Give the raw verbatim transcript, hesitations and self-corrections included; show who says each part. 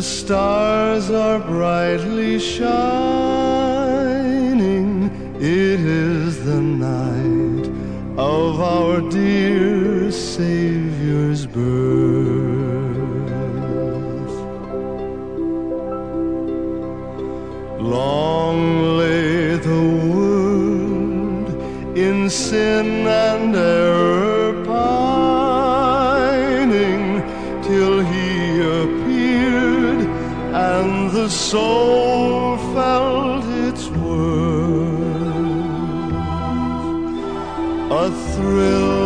Speaker 1: stars are brightly shining. It is the night of our dear Savior's birth. Long lay the world in sin and error pining, till He appeared and the soul felt its worth. A thrill